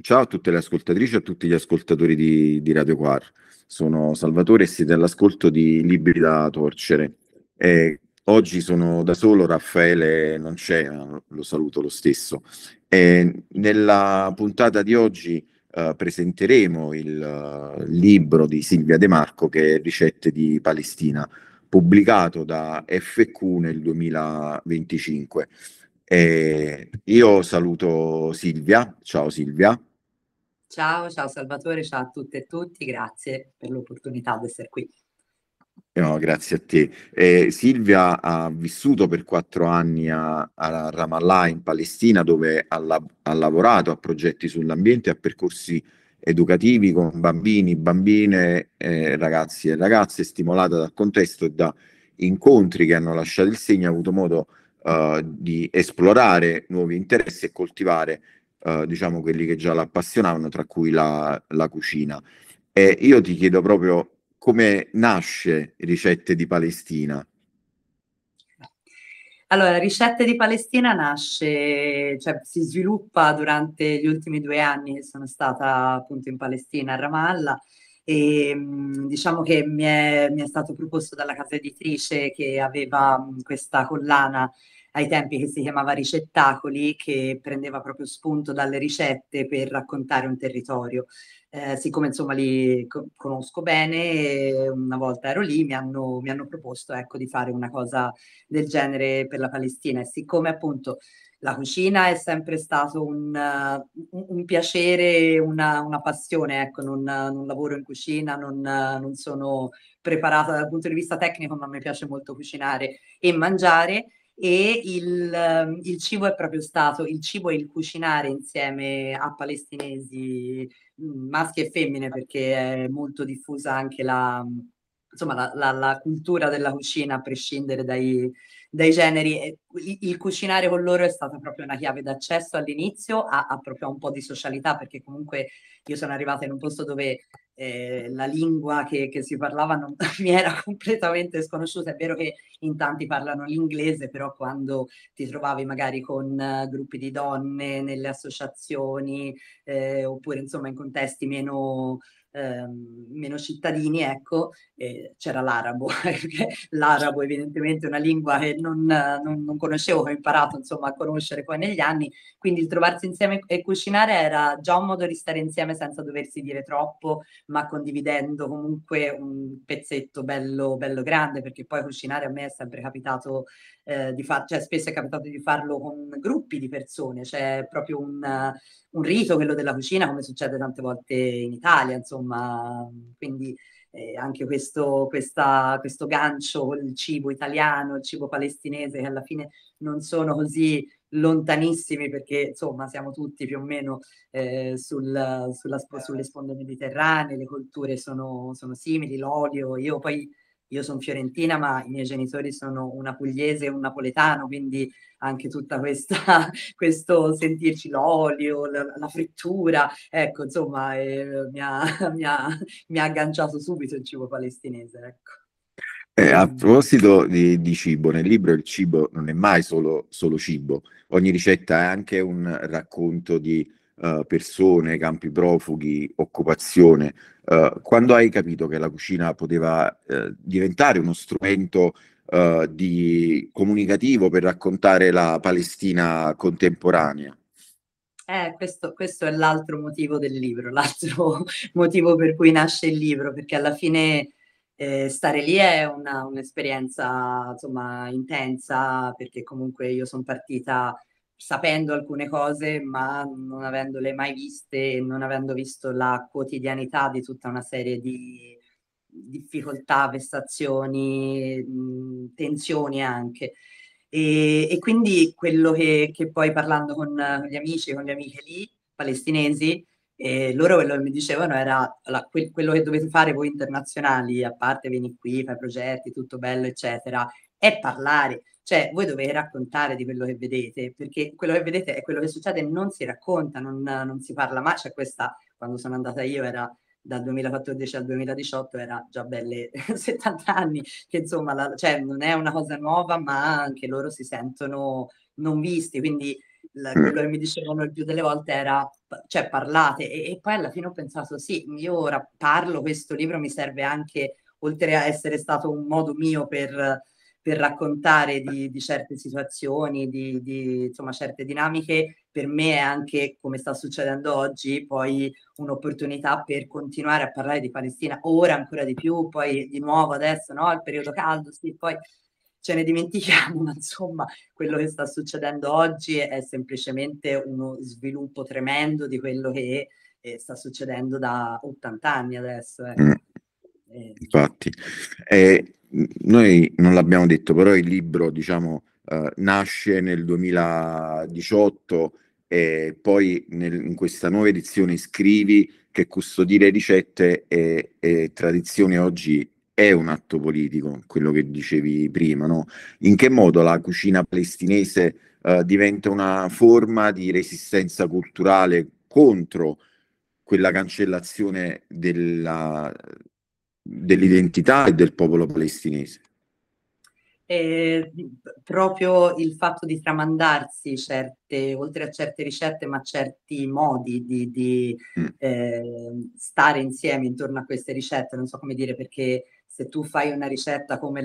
Ciao a tutte le ascoltatrici e a tutti gli ascoltatori di Radio Quar. Sono Salvatore e siete all'ascolto di Libri da torcere. Oggi sono da solo, Raffaele non c'è, ma lo saluto lo stesso. Nella puntata di oggi presenteremo il libro di Silvia De Marco, che è Ricette di Palestina, pubblicato da FQ nel 2025. Io saluto Silvia. Ciao Silvia. Ciao, ciao Salvatore, ciao a tutte e tutti, grazie per l'opportunità di essere qui. No, grazie a te. Silvia ha vissuto per 4 anni a Ramallah in Palestina, dove ha lavorato a progetti sull'ambiente e a percorsi educativi con bambini, bambine, ragazzi e ragazze, stimolata dal contesto e da incontri che hanno lasciato il segno. Ha avuto modo di esplorare nuovi interessi e coltivare, diciamo, quelli che già la appassionavano, tra cui la cucina. E io ti chiedo proprio come nasce Ricette di Palestina. Allora, Ricette di Palestina nasce, cioè si sviluppa durante gli ultimi 2 anni che sono stata appunto in Palestina, a Ramallah, e diciamo che mi è stato proposto dalla casa editrice che aveva questa collana ai tempi che si chiamava Ricettacoli, che prendeva proprio spunto dalle ricette per raccontare un territorio. Siccome insomma li conosco bene, una volta ero lì, mi hanno proposto ecco, di fare una cosa del genere per la Palestina. E siccome appunto la cucina è sempre stato un piacere, una passione, ecco, non lavoro in cucina, non sono preparata dal punto di vista tecnico, ma mi piace molto cucinare e mangiare. E il cibo è proprio stato, il cibo e il cucinare insieme a palestinesi, maschi e femmine, perché è molto diffusa anche insomma, la cultura della cucina, a prescindere dai generi. E il cucinare con loro è stata proprio una chiave d'accesso all'inizio a proprio un po' di socialità, perché comunque io sono arrivata in un posto dove la lingua che si parlava non, mi era completamente sconosciuta. È vero che in tanti parlano l'inglese, però quando ti trovavi magari con gruppi di donne nelle associazioni, oppure insomma in contesti meno cittadini, ecco, c'era l'arabo, perché l'arabo evidentemente è una lingua che non conoscevo, che ho imparato insomma a conoscere poi negli anni, quindi il trovarsi insieme e cucinare era già un modo di stare insieme senza doversi dire troppo, ma condividendo comunque un pezzetto bello, bello grande, perché poi cucinare a me è sempre capitato di fare, cioè spesso è capitato di farlo con gruppi di persone, c'è proprio un rito, quello della cucina, come succede tante volte in Italia, insomma, quindi anche questo gancio con il cibo italiano, il cibo palestinese, che alla fine non sono così lontanissimi, perché insomma siamo tutti più o meno sulle sponde mediterranee, le culture sono simili, l'olio, io sono fiorentina, ma i miei genitori sono una pugliese e un napoletano, quindi anche tutta questo sentirci l'olio, la frittura, ecco, insomma, mi ha, mi ha agganciato subito il cibo palestinese, ecco. A E, proposito di cibo, nel libro il cibo non è mai solo cibo. Ogni ricetta è anche un racconto di persone, campi profughi, occupazione. Quando hai capito che la cucina poteva diventare uno strumento comunicativo per raccontare la Palestina contemporanea? questo è l'altro motivo del libro, l'altro motivo per cui nasce il libro, perché alla fine stare lì è un'esperienza insomma intensa, perché comunque io sono partita sapendo alcune cose, ma non avendole mai viste e non avendo visto la quotidianità di tutta una serie di difficoltà, vessazioni, tensioni anche. E quindi quello che poi parlando con gli amici, con le amiche lì, palestinesi, loro quello che mi dicevano era quello che dovete fare voi internazionali, a parte vieni qui, fai progetti, tutto bello, eccetera, è parlare. Cioè, voi dovete raccontare di quello che vedete, perché quello che vedete è quello che succede, non si racconta, non si parla mai. C'è questa, quando sono andata io era dal 2014 al 2018, era già belle 70 anni, che insomma, cioè, non è una cosa nuova, ma anche loro si sentono non visti, quindi mm, quello che mi dicevano il più delle volte era, cioè parlate, e poi alla fine ho pensato, sì, io ora parlo, questo libro mi serve anche, oltre a essere stato un modo mio per raccontare di certe situazioni, insomma, certe dinamiche, per me è anche, come sta succedendo oggi, poi un'opportunità per continuare a parlare di Palestina, ora ancora di più, poi di nuovo adesso, no? Il periodo caldo, sì, poi ce ne dimentichiamo, ma insomma, quello che sta succedendo oggi è semplicemente uno sviluppo tremendo di quello che sta succedendo da 80 anni adesso, mm. ecco. Cioè, Infatti, noi non l'abbiamo detto, però il libro, diciamo, nasce nel 2018 e poi in questa nuova edizione scrivi che custodire ricette e tradizioni oggi è un atto politico, quello che dicevi prima, no? In che modo la cucina palestinese, diventa una forma di resistenza culturale contro quella cancellazione dell'identità e del popolo palestinese. eh, proprio il fatto di tramandarsi certe, oltre a certe ricette, ma certi modi Mm, stare insieme intorno a queste ricette, non so come dire, perché se tu fai una ricetta come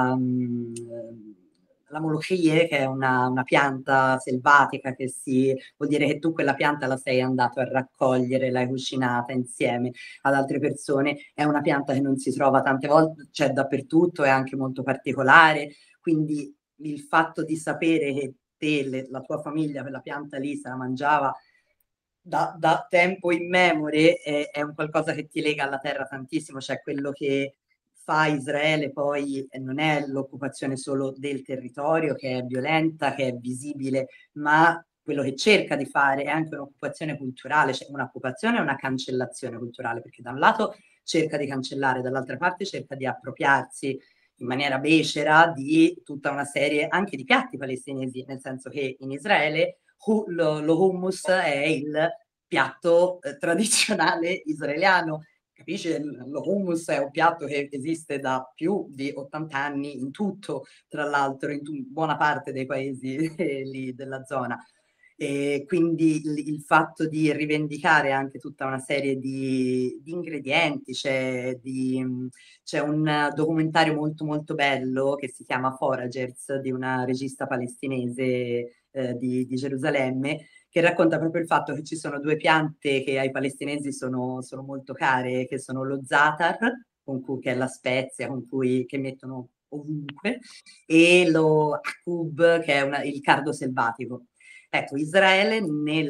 la molokhie, che è una pianta selvatica, che vuol dire che tu quella pianta la sei andato a raccogliere, l'hai cucinata insieme ad altre persone, è una pianta che non si trova tante volte, c'è dappertutto, è anche molto particolare, quindi il fatto di sapere che te, la tua famiglia, quella pianta lì se la mangiava da tempo immemore è un qualcosa che ti lega alla terra tantissimo, cioè quello che fa Israele poi non è l'occupazione solo del territorio che è violenta, che è visibile, ma quello che cerca di fare è anche un'occupazione culturale, cioè un'occupazione e una cancellazione culturale, perché da un lato cerca di cancellare, dall'altra parte cerca di appropriarsi in maniera becera di tutta una serie anche di piatti palestinesi, nel senso che in Israele lo hummus è il piatto tradizionale israeliano. Capisci? Lo hummus è un piatto che esiste da più di 80 anni in tutto, tra l'altro, in buona parte dei paesi lì della zona. E quindi fatto di rivendicare anche tutta una serie di ingredienti, c'è un documentario molto molto bello che si chiama Foragers di una regista palestinese di Gerusalemme che racconta proprio il fatto che ci sono due piante che ai palestinesi sono molto care, che sono lo za'atar, che è la spezia che mettono ovunque, e lo akub, che è il cardo selvatico. Ecco, Israele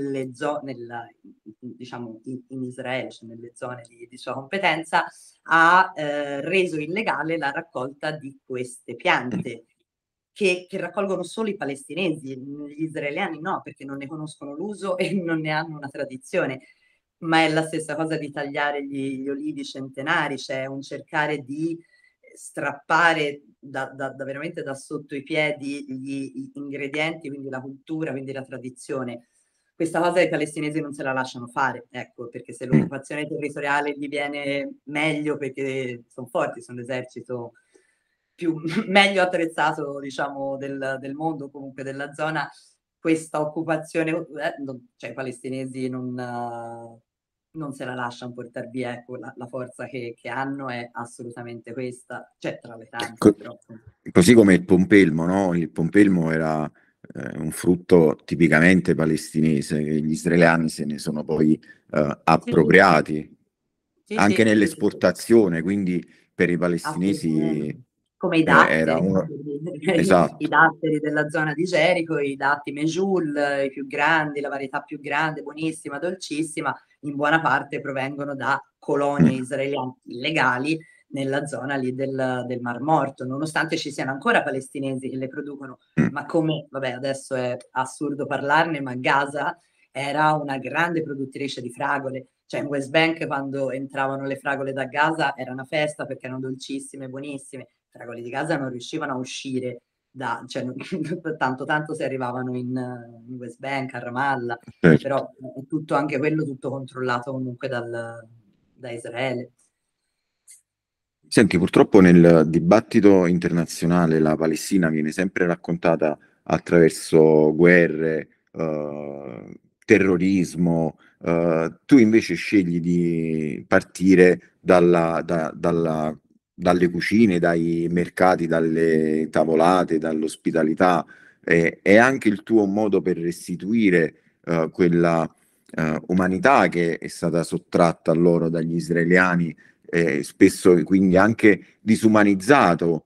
diciamo in Israele, cioè nelle zone di sua competenza, ha reso illegale la raccolta di queste mm, piante che raccolgono solo i palestinesi, gli israeliani no, perché non ne conoscono l'uso e non ne hanno una tradizione. Ma è la stessa cosa di tagliare gli olivi centenari, cioè un cercare di strappare veramente da sotto i piedi gli ingredienti, quindi la cultura, quindi la tradizione. Questa cosa i palestinesi non se la lasciano fare, ecco, perché se mm. l'occupazione territoriale gli viene meglio perché sono forti, sono l'esercito più, meglio attrezzato, diciamo, del mondo, comunque della zona, questa occupazione, cioè i palestinesi non se la lasciano portare via, ecco, la forza che hanno è assolutamente questa, cioè tra le tante, Co- però. Così come il pompelmo, no? Il pompelmo era un frutto tipicamente palestinese, che gli israeliani se ne sono poi Sì, sì, sì, appropriati sì, anche sì, sì, sì, sì. nell'esportazione, quindi per i palestinesi Assolutamente. Come i era datteri, uno. i Esatto. datteri della zona di Gerico, i datti Mejul, i più grandi, la varietà più grande, buonissima, dolcissima, in buona parte provengono da colonie Mm, israeliane illegali nella zona lì del Mar Morto, nonostante ci siano ancora palestinesi che le producono, mm. ma come, vabbè, adesso è assurdo parlarne, ma Gaza era una grande produttrice di fragole, cioè in West Bank quando entravano le fragole da Gaza era una festa perché erano dolcissime, buonissime. I fragoli di Gaza non riuscivano a uscire cioè, tanto tanto se arrivavano in West Bank, a Ramallah, Certo. però è tutto anche quello tutto controllato comunque da Israele. Senti, purtroppo nel dibattito internazionale la Palestina viene sempre raccontata attraverso guerre, terrorismo. Tu invece scegli di partire dalle cucine, dai mercati, dalle tavolate, dall'ospitalità. È anche il tuo modo per restituire quella umanità che è stata sottratta a loro dagli israeliani, spesso quindi anche disumanizzato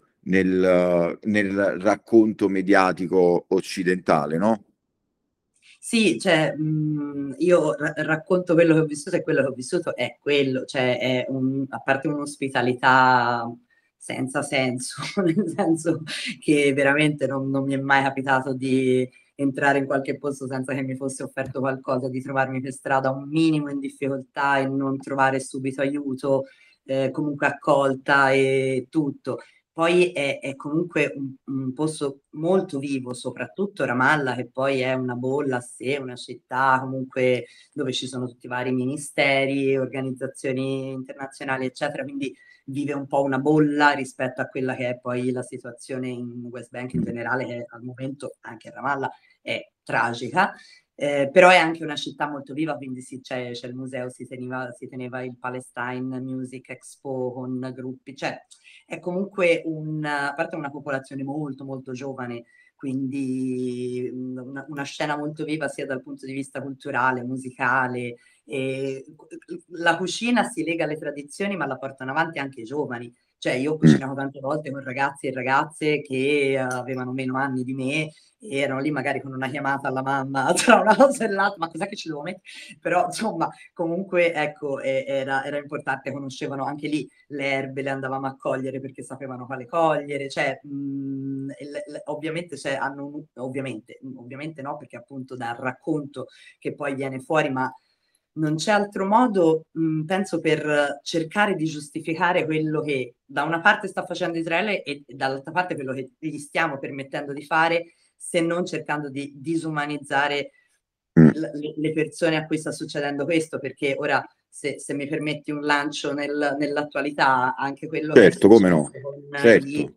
nel racconto mediatico occidentale, no? Sì, cioè, io racconto quello che ho vissuto e quello che ho vissuto è quello, cioè a parte un'ospitalità senza senso, nel senso che veramente non mi è mai capitato di entrare in qualche posto senza che mi fosse offerto qualcosa, di trovarmi per strada un minimo in difficoltà e non trovare subito aiuto, comunque accolta e tutto. Poi è comunque un posto molto vivo, soprattutto Ramallah, che poi è una bolla a sé, una città comunque dove ci sono tutti i vari ministeri, organizzazioni internazionali, eccetera, quindi vive un po' una bolla rispetto a quella che è poi la situazione in West Bank in generale, che al momento anche a Ramallah è tragica. Però è anche una città molto viva, quindi sì, c'è il museo, si teneva il Palestine Music Expo con gruppi, cioè è comunque a parte una popolazione molto molto giovane, quindi una scena molto viva sia dal punto di vista culturale, musicale. E la cucina si lega alle tradizioni, ma la portano avanti anche i giovani. Cioè, io ho Mm. cucinato tante volte con ragazzi e ragazze che avevano meno anni di me e erano lì magari con una chiamata alla mamma tra una cosa e l'altra, ma cos'è che ci devo mettere? Però, insomma, comunque, ecco, era importante, conoscevano anche lì le erbe, le andavamo a cogliere perché sapevano quale cogliere, cioè, ovviamente, ovviamente no, perché appunto dal racconto che poi viene fuori, ma non c'è altro modo, penso, per cercare di giustificare quello che da una parte sta facendo Israele e dall'altra parte quello che gli stiamo permettendo di fare, se non cercando di disumanizzare Mm. le persone a cui sta succedendo questo, perché ora, se mi permetti un lancio nell'attualità, anche quello che è Certo, come no? successo con Certo.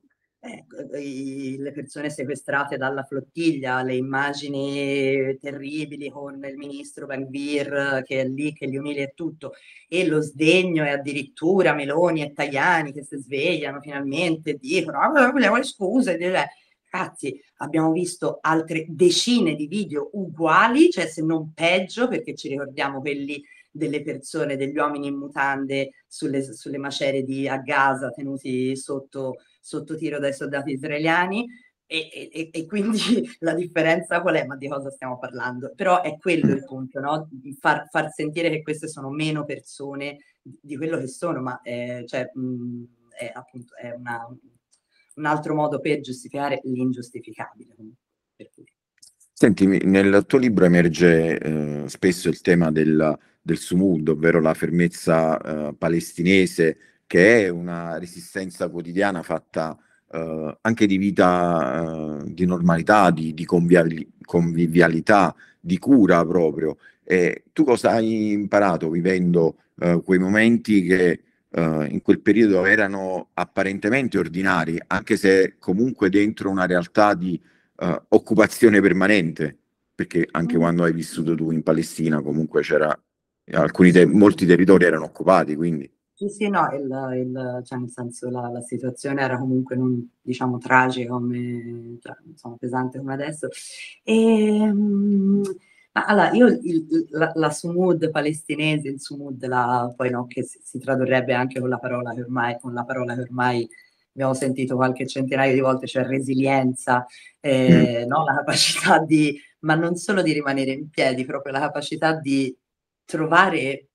le persone sequestrate dalla flottiglia, le immagini terribili con il ministro Ben-Gvir che è lì, che li umilia e tutto, e lo sdegno e addirittura Meloni e Tajani che si svegliano finalmente e dicono vogliamo le scuse, ragazzi, abbiamo visto altre decine di video uguali, cioè se non peggio, perché ci ricordiamo quelli delle persone, degli uomini in mutande sulle macerie a Gaza tenuti sotto tiro dai soldati israeliani. E quindi la differenza qual è? Ma di cosa stiamo parlando? Però è quello il punto, no? Far sentire che queste sono meno persone di quello che sono, ma cioè, appunto è un altro modo per giustificare l'ingiustificabile. Per cui. Senti, nel tuo libro emerge spesso il tema del Sumud, ovvero la fermezza palestinese, che è una resistenza quotidiana fatta anche di vita, di normalità, di convivialità, di cura proprio. E tu cosa hai imparato vivendo quei momenti che in quel periodo erano apparentemente ordinari, anche se comunque dentro una realtà di occupazione permanente, perché anche Mm. quando hai vissuto tu in Palestina comunque c'era, molti territori erano occupati, quindi Sì, sì, no, cioè nel senso la situazione era comunque non, diciamo, tragica come, cioè, insomma, pesante come adesso. E, ma allora, io la Sumud palestinese, il Sumud, poi no, che si tradurrebbe anche con la parola che ormai abbiamo sentito qualche centinaio di volte, cioè resilienza, mm, no? La capacità ma non solo di rimanere in piedi, proprio la capacità di trovare,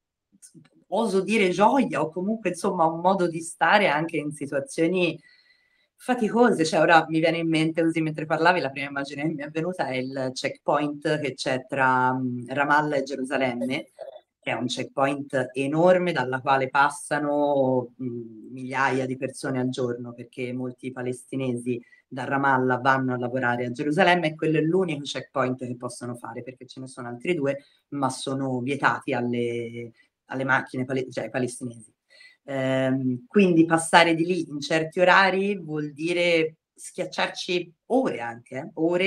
oso dire, gioia o comunque insomma un modo di stare anche in situazioni faticose. Cioè ora mi viene in mente così mentre parlavi, la prima immagine che mi è venuta è il checkpoint che c'è tra Ramallah e Gerusalemme, che è un checkpoint enorme dalla quale passano migliaia di persone al giorno, perché molti palestinesi da Ramallah vanno a lavorare a Gerusalemme e quello è l'unico checkpoint che possono fare, perché ce ne sono altri due, ma sono vietati alle macchine cioè ai palestinesi. Quindi passare di lì in certi orari vuol dire schiacciarci ore anche, ore,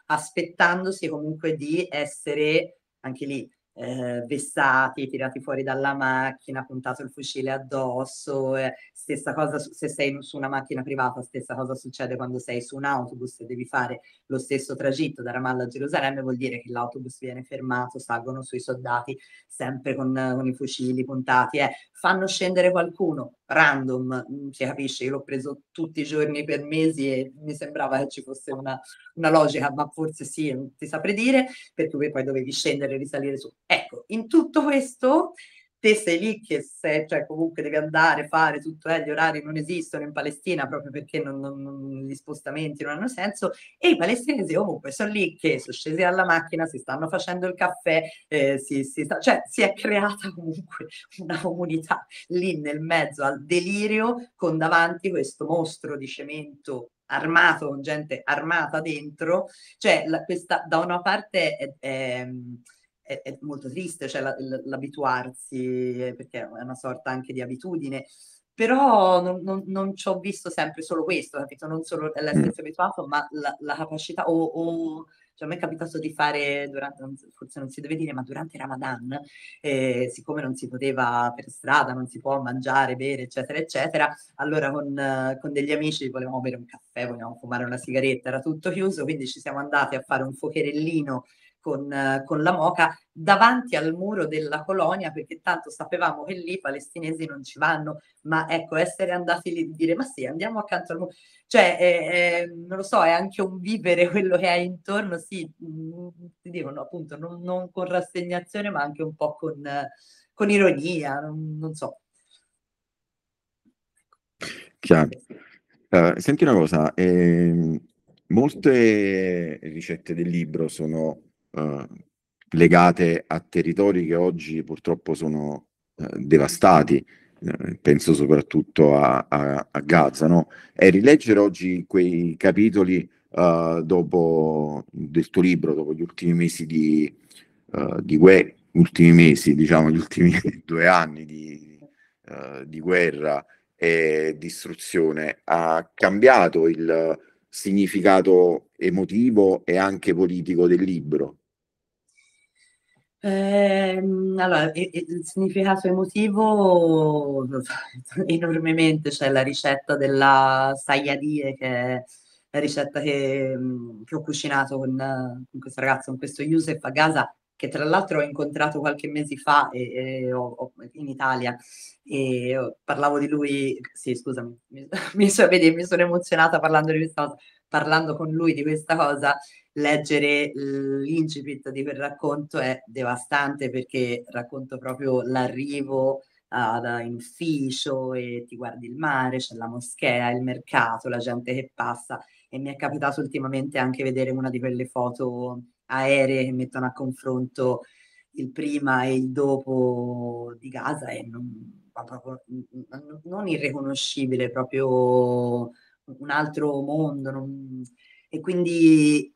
aspettandosi comunque di essere anche lì vessati, tirati fuori dalla macchina, puntato il fucile addosso. Stessa cosa se sei su una macchina privata, stessa cosa succede quando sei su un autobus e devi fare lo stesso tragitto da Ramallah a Gerusalemme, vuol dire che l'autobus viene fermato, salgono sui soldati sempre con i fucili puntati. Fanno scendere qualcuno random, si capisce, io l'ho preso tutti i giorni per mesi e mi sembrava che ci fosse una logica, ma forse sì, non ti saprei dire, perché poi dovevi scendere e risalire su. Ecco, in tutto questo te sei lì che sei, cioè comunque devi andare, fare tutto, gli orari non esistono in Palestina proprio perché gli spostamenti non hanno senso, e i palestinesi comunque sono lì che sono scesi dalla macchina, si stanno facendo il caffè, cioè si è creata comunque una comunità lì nel mezzo al delirio con davanti questo mostro di cemento armato, con gente armata dentro, cioè da una parte è molto triste, cioè l'abituarsi, perché è una sorta anche di abitudine, però non ci ho visto sempre solo questo, capito? Non solo Mm. l'essersi abituato, ma la capacità, cioè a me è capitato di fare, forse non si deve dire, ma durante Ramadan, siccome non si poteva per strada, non si può mangiare, bere, eccetera, eccetera, allora con degli amici volevamo bere un caffè, volevamo fumare una sigaretta, era tutto chiuso, quindi ci siamo andati a fare un fuocherellino con la moca davanti al muro della colonia, perché tanto sapevamo che lì i palestinesi non ci vanno, ma ecco, essere andati lì e dire ma sì, andiamo accanto al muro, cioè non lo so, è anche un vivere quello che hai intorno, sì, ti dicono appunto non con rassegnazione, ma anche un po' con ironia, non so. Chiaro. Senti una cosa, molte ricette del libro sono legate a territori che oggi purtroppo sono devastati, penso soprattutto a Gaza, no? E rileggere oggi quei capitoli dopo del tuo libro, dopo gli ultimi mesi di guerra, ultimi mesi, diciamo, gli ultimi 2 anni di guerra e distruzione, ha cambiato il significato emotivo e anche politico del libro. Allora, il significato emotivo enormemente, c'è la ricetta della sayadie, che è la ricetta che ho cucinato con questo ragazzo, con questo Youssef a Gaza, che tra l'altro ho incontrato qualche mese fa in Italia, e parlavo di lui, sì, scusami, vedi, mi sono emozionata parlando di questa cosa, parlando con lui di questa cosa. Leggere l'incipit di quel racconto è devastante, perché racconto proprio l'arrivo in ufficio e ti guardi il mare, c'è la moschea, il mercato, la gente che passa, e mi è capitato ultimamente anche vedere una di quelle foto aeree che mettono a confronto il prima e il dopo di Gaza, e ma proprio non irriconoscibile, proprio un altro mondo. E quindi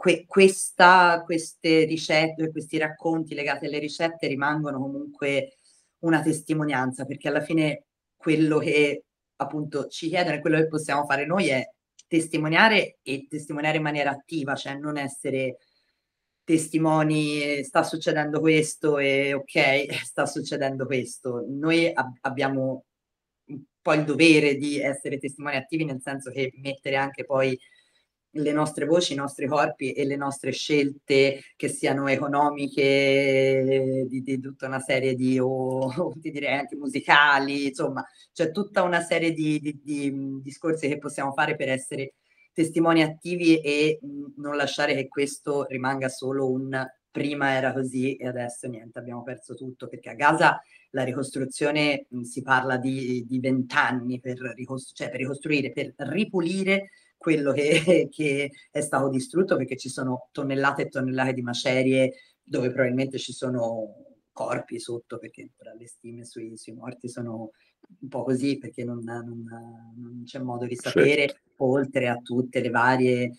queste ricette, questi racconti legati alle ricette rimangono comunque una testimonianza, perché alla fine quello che appunto ci chiedono e quello che possiamo fare noi è testimoniare, e testimoniare in maniera attiva, cioè non essere testimoni, sta succedendo questo e ok, sta succedendo questo. Noi abbiamo un po' il dovere di essere testimoni attivi, nel senso che mettere anche poi le nostre voci, i nostri corpi e le nostre scelte, che siano economiche, di tutta una serie o ti direi anche musicali, insomma, c'è tutta una serie di discorsi che possiamo fare per essere testimoni attivi e non lasciare che questo rimanga solo un prima era così e adesso niente, abbiamo perso tutto, perché a Gaza la ricostruzione si parla di 20 anni cioè per ricostruire, per ripulire quello che è stato distrutto, perché ci sono tonnellate e tonnellate di macerie dove probabilmente ci sono corpi sotto, perché ora le stime sui morti sono un po' così, perché non c'è modo di Certo. sapere, oltre a tutte le varie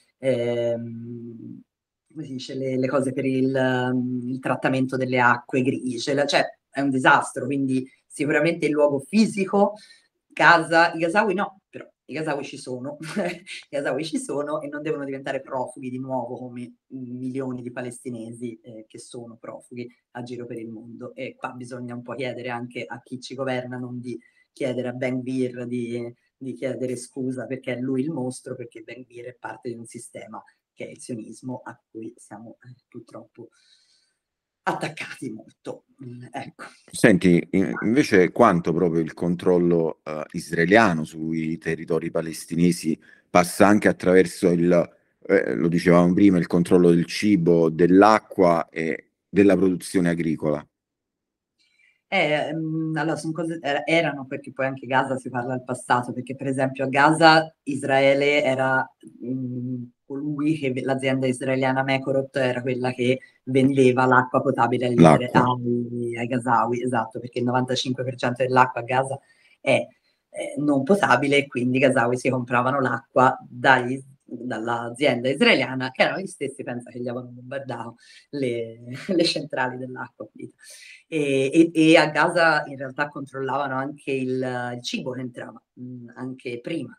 come si dice, le cose per il trattamento delle acque grigie, cioè è un disastro, quindi sicuramente il luogo fisico, Gaza, i Gazawi no, però i Gazawi ci sono, i Gazawi ci sono e non devono diventare profughi di nuovo come milioni di palestinesi che sono profughi a giro per il mondo. E qua bisogna un po' chiedere anche a chi ci governa, non di chiedere a Ben Gvir di chiedere scusa perché è lui il mostro, perché Ben Gvir è parte di un sistema che è il sionismo a cui siamo purtroppo attaccati molto. Ecco. Senti, invece quanto proprio il controllo israeliano sui territori palestinesi passa anche attraverso lo dicevamo prima, il controllo del cibo, dell'acqua e della produzione agricola. Allora, erano perché poi anche Gaza si parla del passato, perché per esempio a Gaza Israele era colui che l'azienda israeliana Mekorot era quella che vendeva l'acqua potabile L'acqua, ai Gazawi, esatto, perché il 95% dell'acqua a Gaza è non potabile e quindi i Gazawi si compravano l'acqua dall'azienda israeliana, che erano gli stessi, pensa che gli avevano bombardato le centrali dell'acqua. E a Gaza in realtà controllavano anche il cibo che entrava, anche prima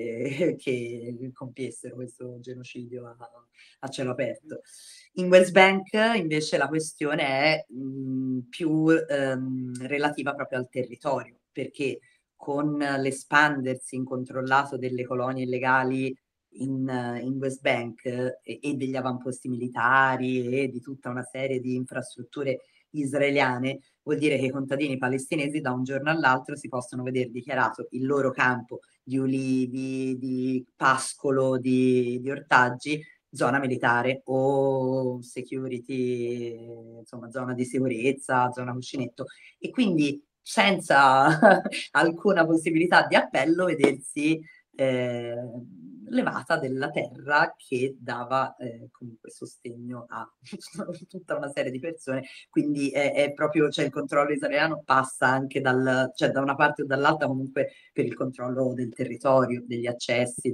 che compiessero questo genocidio a cielo aperto. In West Bank invece la questione è più relativa proprio al territorio, perché con l'espandersi incontrollato delle colonie illegali in West Bank e degli avamposti militari e di tutta una serie di infrastrutture israeliane, vuol dire che i contadini palestinesi da un giorno all'altro si possono vedere dichiarato il loro campo di ulivi, di pascolo, di ortaggi, zona militare o security, insomma, zona di sicurezza, zona cuscinetto. E quindi senza alcuna possibilità di appello vedersi eh, levata della terra che dava comunque sostegno a tutta una serie di persone. Quindi è proprio, cioè il controllo israeliano passa anche cioè da una parte o dall'altra comunque per il controllo del territorio, degli accessi,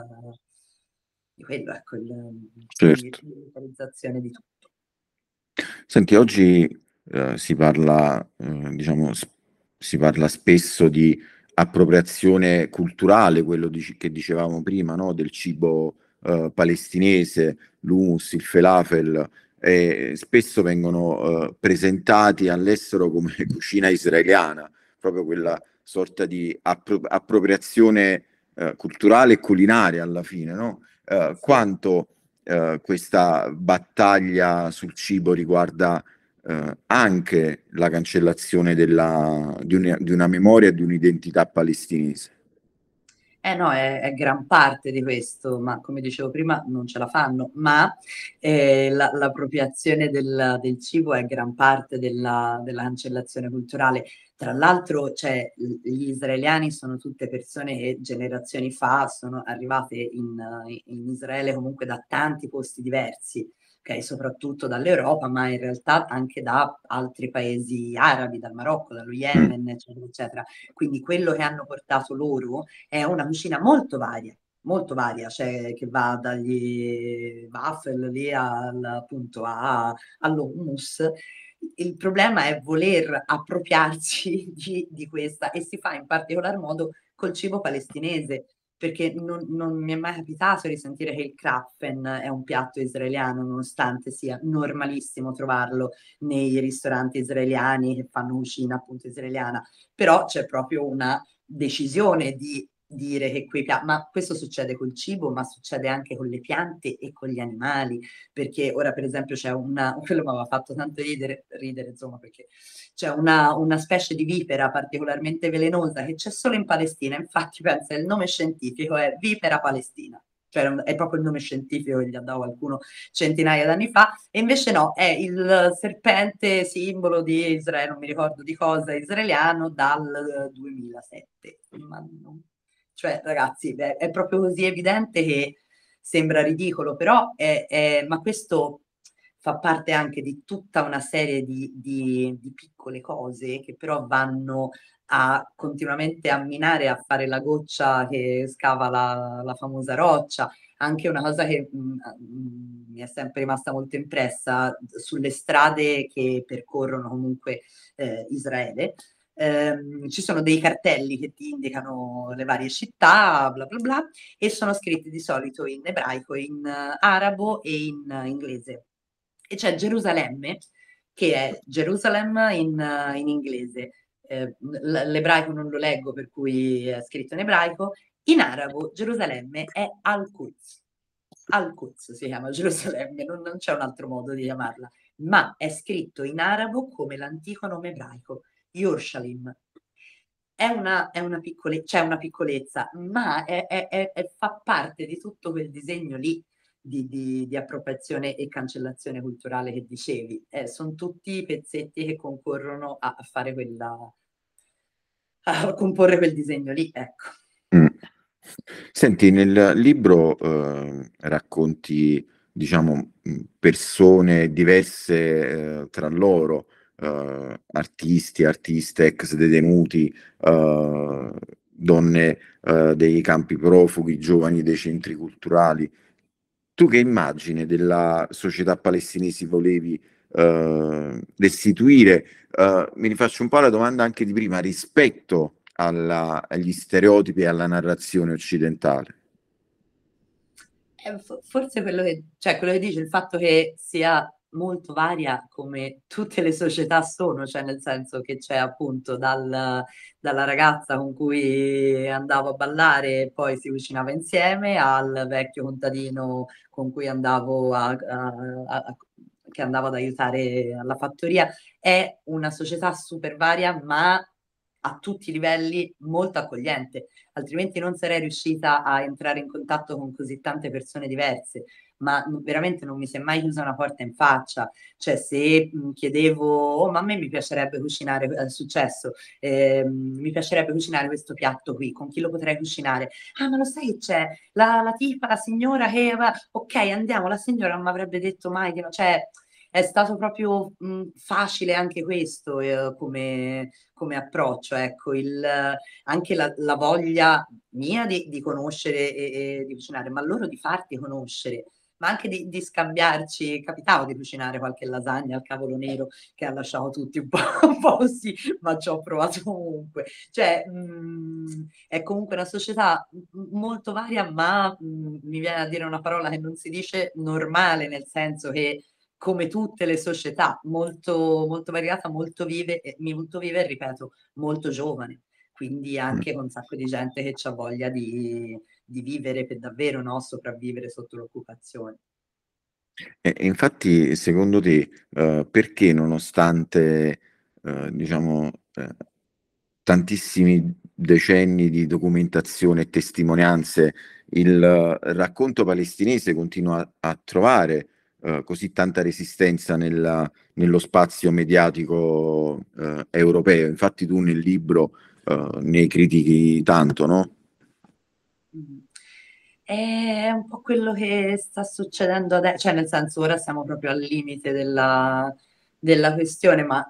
di quello, ecco, di certo. militarizzazione di tutto. Senti, oggi si parla, si parla spesso di appropriazione culturale, che dicevamo prima, no? Del cibo palestinese, l'hummus, il falafel, e spesso vengono presentati all'estero come cucina israeliana, proprio quella sorta di appropriazione culturale e culinaria alla fine, no? Sì. Quanto questa battaglia sul cibo riguarda anche la cancellazione di una memoria e di un'identità palestinese. Eh no, è gran parte di questo, ma come dicevo prima non ce la fanno, ma l'appropriazione del cibo è gran parte della cancellazione culturale. Tra l'altro, cioè, gli israeliani sono tutte persone che generazioni fa sono arrivate in Israele comunque da tanti posti diversi, ok? Soprattutto dall'Europa, ma in realtà anche da altri paesi arabi, dal Marocco, dallo Mm, Yemen, eccetera, eccetera. Quindi quello che hanno portato loro è una cucina molto varia, cioè che va dagli waffle lì appunto all'hummus. Il problema è voler appropriarsi di questa e si fa in particolar modo col cibo palestinese, perché non mi è mai capitato di sentire che il krapfen è un piatto israeliano, nonostante sia normalissimo trovarlo nei ristoranti israeliani che fanno cucina appunto israeliana, però c'è proprio una decisione di dire che quei piatti, ma questo succede col cibo, ma succede anche con le piante e con gli animali, perché ora per esempio c'è quello mi aveva fatto tanto ridere insomma, perché c'è una specie di vipera particolarmente velenosa che c'è solo in Palestina, infatti pensa il nome scientifico è vipera palestina. Cioè è proprio il nome scientifico che gli ha dato qualcuno centinaia d'anni fa, e invece no, è il serpente simbolo di Israele, non mi ricordo di cosa, israeliano dal 2007. Ma cioè, ragazzi, è proprio così evidente che sembra ridicolo, però ma questo fa parte anche di tutta una serie di piccole cose che però vanno a continuamente a minare, a fare la goccia che scava la famosa roccia. Anche una cosa che mi è sempre rimasta molto impressa sulle strade che percorrono comunque Israele. ci sono dei cartelli che ti indicano le varie città, bla bla bla, e sono scritti di solito in ebraico, in arabo e in inglese. E c'è Gerusalemme, che è Jerusalem in inglese. L'ebraico non lo leggo, per cui è scritto in ebraico. In arabo Gerusalemme è Al-Quds. Al-Quds si chiama Gerusalemme, non c'è un altro modo di chiamarla, ma è scritto in arabo come l'antico nome ebraico, Yerushalim. C'è una piccolezza, ma fa parte di tutto quel disegno lì di appropriazione e cancellazione culturale che dicevi. Sono tutti pezzetti che concorrono a fare a comporre quel disegno lì, ecco. Mm. Senti, nel libro racconti, diciamo, persone diverse tra loro, artisti, artiste, ex detenuti, donne dei campi profughi, giovani dei centri culturali. Tu che immagine della società palestinese volevi restituire? Mi rifaccio un po' la domanda anche di prima rispetto agli stereotipi e alla narrazione occidentale. Forse quello che dice il fatto che sia molto varia come tutte le società sono, cioè nel senso che c'è appunto dalla ragazza con cui andavo a ballare e poi si cucinava insieme al vecchio contadino con cui che andavo ad aiutare alla fattoria. È una società super varia, ma a tutti i livelli molto accogliente, altrimenti non sarei riuscita a entrare in contatto con così tante persone diverse, ma veramente non mi si è mai chiusa una porta in faccia. Cioè se chiedevo, oh, ma a me mi piacerebbe cucinare, è successo, mi piacerebbe cucinare questo piatto qui, con chi lo potrei cucinare? Ah, ma lo sai che c'è la tipa, la signora che, ok, andiamo, la signora non mi avrebbe detto mai che no, cioè è stato proprio facile anche questo come approccio, ecco, anche la voglia mia di conoscere e di cucinare, ma loro di farti conoscere, ma anche di scambiarci. Capitavo di cucinare qualche lasagna al cavolo nero che ha lasciato tutti un po' così, ma ci ho provato comunque. Cioè, è comunque una società molto varia, ma mi viene a dire una parola che non si dice normale, nel senso che come tutte le società, molto, molto variata, molto vive, e ripeto, molto giovane, quindi Mm. anche con un sacco di gente che ha voglia di vivere per davvero, no? Sopravvivere sotto l'occupazione. E infatti, secondo te, perché nonostante, diciamo, tantissimi decenni di documentazione e testimonianze, il racconto palestinese continua a trovare così tanta resistenza nello spazio mediatico europeo? Infatti tu nel libro ne critichi tanto, no? Mm. È un po' quello che sta succedendo adesso, cioè nel senso ora siamo proprio al limite della questione, ma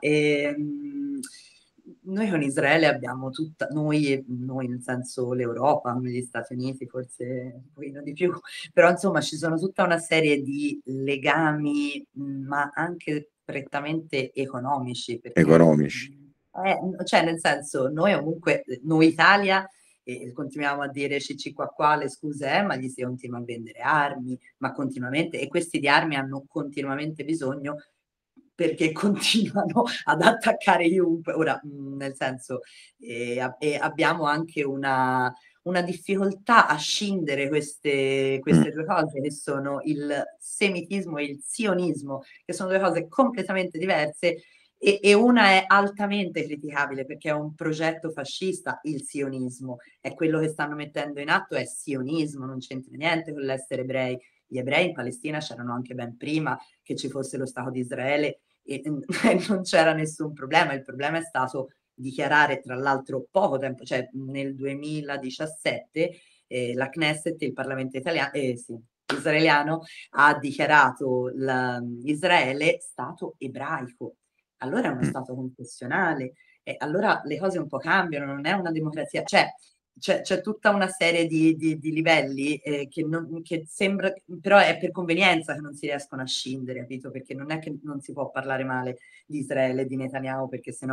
noi con Israele abbiamo tutta, noi nel senso l'Europa, come gli Stati Uniti, forse un pochino di più, però insomma ci sono tutta una serie di legami, ma anche prettamente economici, perché Economici. cioè nel senso noi comunque, noi Italia e continuiamo a dire cicci qua qua, le scuse, ma gli si continua a vendere armi, ma continuamente, e questi di armi hanno continuamente bisogno perché continuano ad attaccare chiunque. Ora, nel senso, e abbiamo anche una difficoltà a scindere Mm. queste due cose, che sono il semitismo e il sionismo, che sono due cose completamente diverse, e una è altamente criticabile perché è un progetto fascista, il sionismo, è quello che stanno mettendo in atto, è sionismo, non c'entra niente con l'essere ebrei. Gli ebrei in Palestina c'erano anche ben prima che ci fosse lo Stato di Israele e non c'era nessun problema. Il problema è stato dichiarare, tra l'altro, poco tempo, cioè nel 2017, la Knesset, il Parlamento italiano, sì, israeliano, ha dichiarato Israele Stato ebraico. Allora è uno Mm. Stato confessionale, e allora le cose un po' cambiano, non è una democrazia. Cioè, c'è tutta una serie di livelli che sembra, però è per convenienza che non si riescono a scindere, capito? Perché non è che non si può parlare male di Israele e di Netanyahu, perché sennò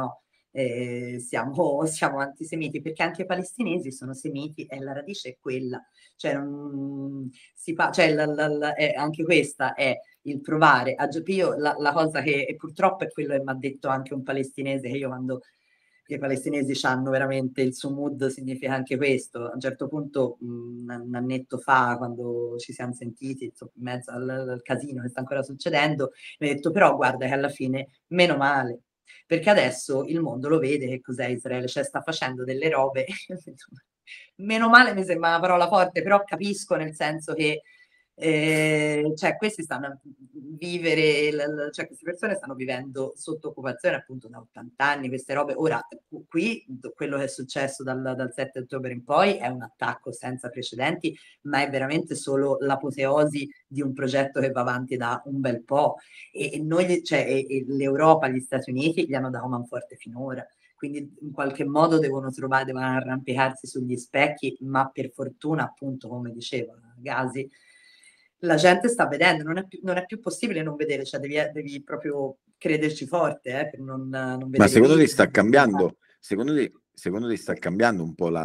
siamo antisemiti, perché anche i palestinesi sono semiti e la radice è quella. Cioè, cioè, anche questa è il provare a io la cosa che e purtroppo è quello che mi ha detto anche un palestinese, che io quando i palestinesi hanno veramente il suo mood, significa anche questo. A un certo punto, un annetto fa, quando ci siamo sentiti, insomma, in mezzo al casino che sta ancora succedendo, mi ha detto: però guarda che alla fine meno male, perché adesso il mondo lo vede che cos'è Israele, cioè sta facendo delle robe. Meno male mi sembra una parola forte, però capisco, nel senso che cioè questi stanno a vivere, cioè queste persone stanno vivendo sotto occupazione appunto da 80 anni, queste robe. Ora, qui quello che è successo dal 7 ottobre in poi è un attacco senza precedenti, ma è veramente solo l'apoteosi di un progetto che va avanti da un bel po'. E noi, cioè, e l'Europa, gli Stati Uniti gli hanno dato manforte finora, quindi in qualche modo devono trovare, devono arrampicarsi sugli specchi, ma per fortuna, appunto, come diceva Gasi, la gente sta vedendo, non è più possibile non vedere, cioè devi proprio crederci forte, per non Ma vedere i secondo te video. sta cambiando, secondo te sta cambiando un po'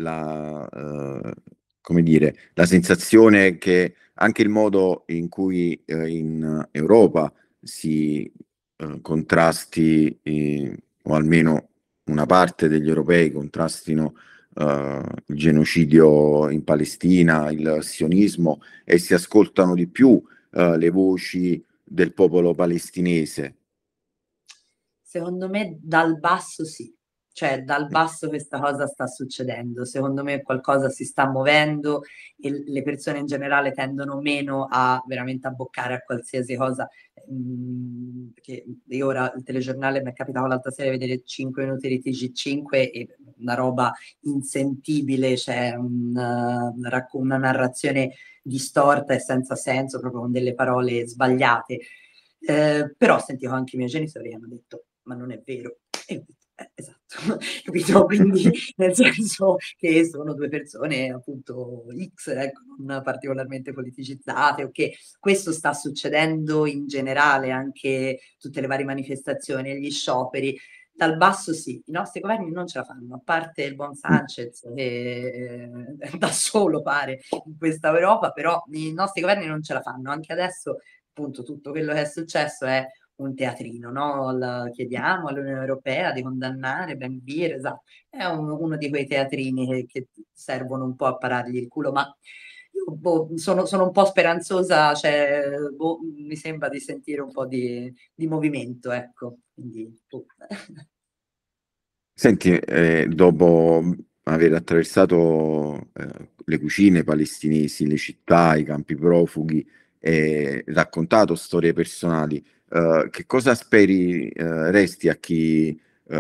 come dire, la sensazione che anche il modo in cui in Europa si contrasti, o almeno una parte degli europei contrastino il genocidio in Palestina, il sionismo, e si ascoltano di più le voci del popolo palestinese? Secondo me dal basso sì, cioè dal basso questa cosa sta succedendo, secondo me qualcosa si sta muovendo e le persone in generale tendono meno a veramente abboccare a qualsiasi cosa. Perché io ora il telegiornale mi è capitato l'altra sera di vedere 5 minuti di TG5 e una roba insentibile, cioè una narrazione distorta e senza senso, proprio con delle parole sbagliate. Però sentivo anche i miei genitori che hanno detto: ma non è vero. E io ho detto, esatto, capito? Quindi nel senso che sono due persone appunto X, ecco, non particolarmente politicizzate, o che questo sta succedendo in generale, anche tutte le varie manifestazioni, gli scioperi. Dal basso sì, i nostri governi non ce la fanno, a parte il buon Sanchez che da solo pare in questa Europa, però i nostri governi non ce la fanno. Anche adesso, appunto, tutto quello che è successo è un teatrino, no? Chiediamo all'Unione Europea di condannare Ben Gvir, esatto. È uno di quei teatrini che servono un po' a parargli il culo, ma io sono un po' speranzosa, cioè, mi sembra di sentire un po' di movimento, ecco. Quindi, Senti, dopo aver attraversato le cucine palestinesi, le città, i campi profughi e raccontato storie personali, che cosa speri resti a chi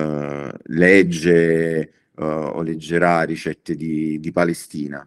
legge o leggerà ricette di Palestina?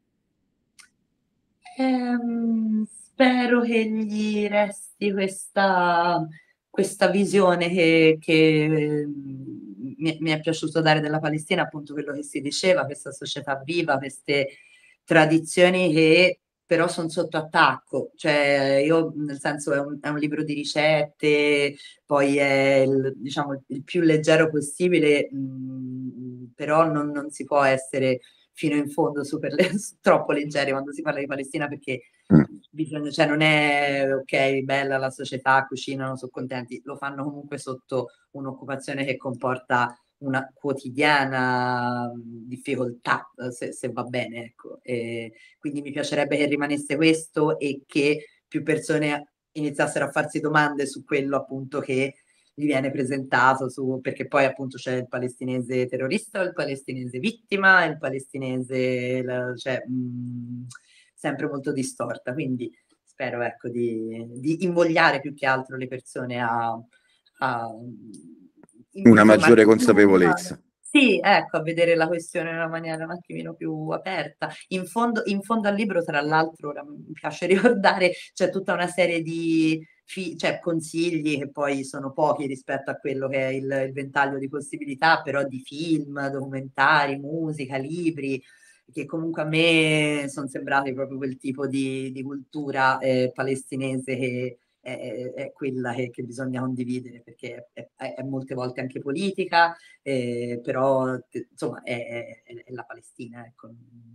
Spero che gli resti questa visione che mi è piaciuto dare della Palestina, appunto quello che si diceva, questa società viva, queste tradizioni che però sono sotto attacco, cioè io nel senso è un libro di ricette, poi è diciamo, il più leggero possibile, però non si può essere fino in fondo troppo leggeri quando si parla di Palestina, perché Mm. bisogna, cioè non è ok, bella la società, cucinano, sono contenti, lo fanno comunque sotto un'occupazione che comporta una quotidiana difficoltà, se va bene, ecco. E quindi mi piacerebbe che rimanesse questo e che più persone iniziassero a farsi domande su quello appunto che gli viene presentato, perché poi appunto c'è il palestinese terrorista, il palestinese vittima, il palestinese, cioè, sempre molto distorta. Quindi spero ecco, di invogliare più che altro le persone a Una maggiore informarsi più, consapevolezza. sì, ecco, a vedere la questione in una maniera un attimino più aperta. In fondo al libro, tra l'altro, ora mi piace ricordare, c'è tutta una serie di cioè, consigli che poi sono pochi rispetto a quello che è il ventaglio di possibilità, però di film, documentari, musica, libri, che comunque a me sono sembrati proprio quel tipo di cultura palestinese che è quella che bisogna condividere, perché è molte volte anche politica, però insomma è la Palestina, ecco.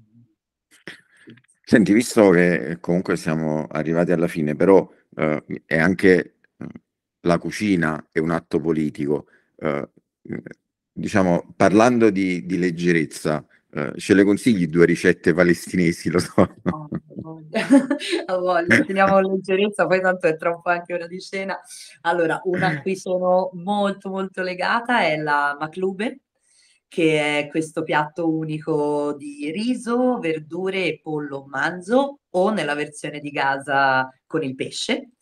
Senti, visto che comunque siamo arrivati alla fine, però è anche la cucina è un atto politico. eh, diciamo, parlando di leggerezza, ce le consigli due ricette palestinesi, lo so. Oh, a voglia, teniamo leggerezza, poi tanto è tra un po' anche ora di cena. Allora, una a cui sono molto molto legata è la maklube, che è questo piatto unico di riso, verdure e pollo manzo, o nella versione di Gaza con il pesce.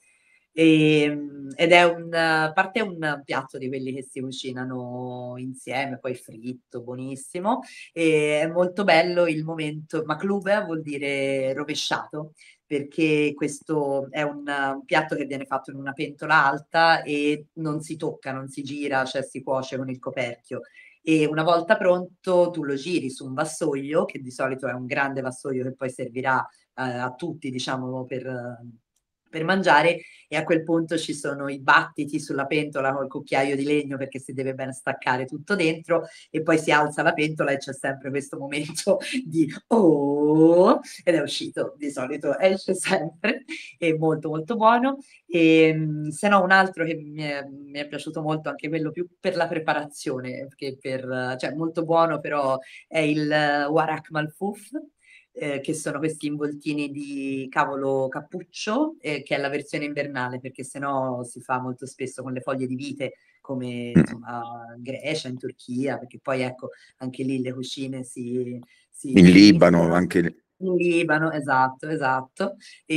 Ed è a parte un piatto di quelli che si cucinano insieme, poi fritto, buonissimo, e è molto bello il momento, maklube vuol dire rovesciato, perché questo è un piatto che viene fatto in una pentola alta e non si tocca, non si gira, cioè si cuoce con il coperchio. E una volta pronto tu lo giri su un vassoio, che di solito è un grande vassoio che poi servirà a tutti, diciamo, per mangiare, e a quel punto ci sono i battiti sulla pentola col cucchiaio di legno perché si deve ben staccare tutto dentro, e poi si alza la pentola e c'è sempre questo momento di oh, ed è uscito, di solito esce sempre, è molto molto buono. E se no un altro che mi è piaciuto molto, anche quello più per la preparazione, che cioè molto buono, però è il warak malfouf, che sono questi involtini di cavolo cappuccio, che è la versione invernale, perché sennò si fa molto spesso con le foglie di vite, come insomma in Grecia, in Turchia, perché poi ecco, anche lì le cucine In si Libano, mischiano. anche In Libano, esatto, esatto.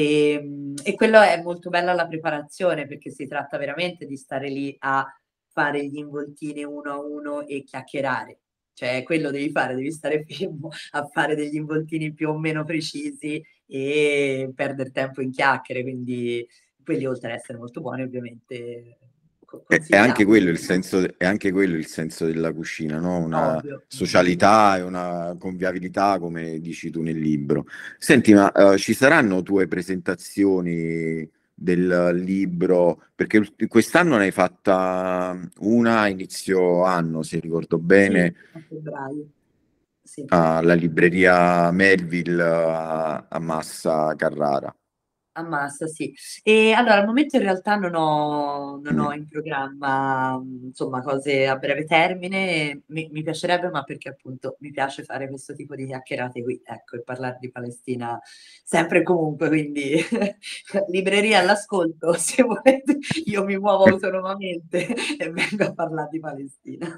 E quello è molto bella la preparazione, perché si tratta veramente di stare lì a fare gli involtini uno a uno e chiacchierare. Cioè, quello devi fare, devi stare fermo a fare degli involtini più o meno precisi e perdere tempo in chiacchiere. Quindi quelli, oltre ad essere molto buoni, ovviamente è anche consigliati. quello il senso, è anche quello il senso della cucina, no? Una Ovvio, ovvio. socialità e una convivialità, come dici tu nel libro. Senti, ma ci saranno tue presentazioni del libro? Perché quest'anno ne hai fatta una a inizio anno, se ricordo Sì, bene, a febbraio. Sì. alla libreria Melville a Massa Carrara. Ammazza, sì. E allora, al momento in realtà non ho Mm. in programma, insomma, cose a breve termine. Mi piacerebbe, ma perché appunto mi piace fare questo tipo di chiacchierate qui, ecco, e parlare di Palestina sempre e comunque, quindi libreria all'ascolto, se volete, io mi muovo autonomamente e vengo a parlare di Palestina.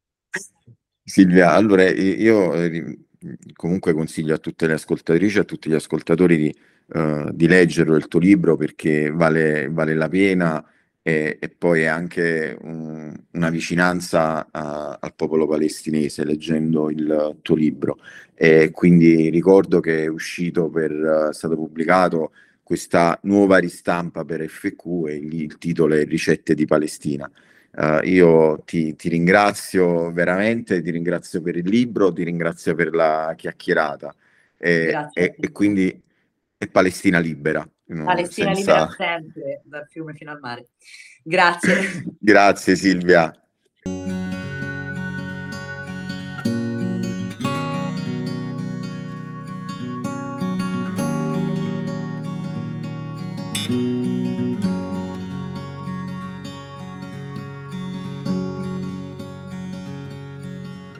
Silvia, allora io comunque consiglio a tutte le ascoltatrici e a tutti gli ascoltatori di leggerlo il tuo libro perché vale la pena e poi è anche una vicinanza al popolo palestinese leggendo il tuo libro. E quindi ricordo che è uscito è stato pubblicato questa nuova ristampa per FQ e il titolo è Ricette di Palestina. Io ti ringrazio veramente, ti ringrazio per il libro, ti ringrazio per la chiacchierata Grazie a te. e quindi è Palestina libera, Palestina libera senza... sempre, dal fiume fino al mare. Grazie. Grazie Silvia.